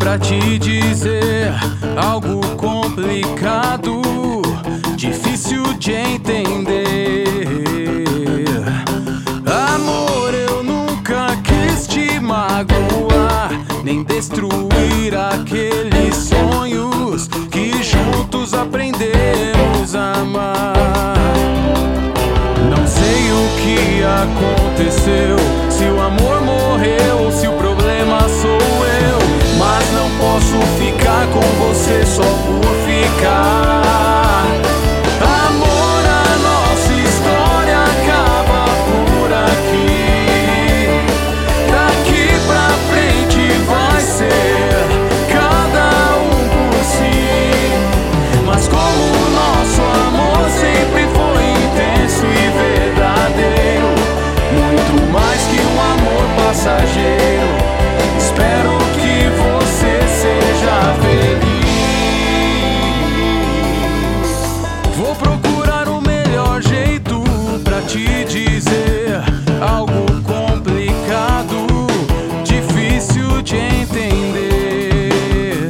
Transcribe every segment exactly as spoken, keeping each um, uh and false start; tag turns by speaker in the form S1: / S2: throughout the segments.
S1: pra te dizer algo complicado, difícil de entender. Amor, eu nunca quis te magoar, nem destruir aqueles sonhos que juntos aprendemos a amar. Não sei o que aconteceu, se o amor morreu ou se o problema sou eu, mas não posso ficar com você só por ficar. Amor, a nossa história acaba por aqui. Daqui pra frente vai ser cada um por si. Mas como o nosso amor sempre foi intenso e verdadeiro, muito mais que um amor passageiro, espero que você seja feliz. Vou procurar o melhor jeito pra te dizer algo complicado, difícil de entender.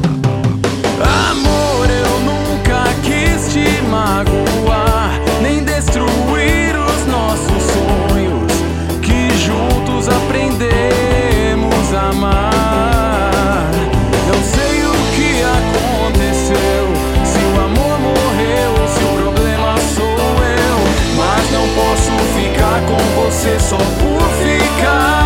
S1: Amor, eu nunca quis te magoar, nem destruir os nossos sonhos que juntos aprendemos a amar. Não sei o que aconteceu, se o amor morreu ou se o problema sou eu, mas não posso ficar com você só por ficar.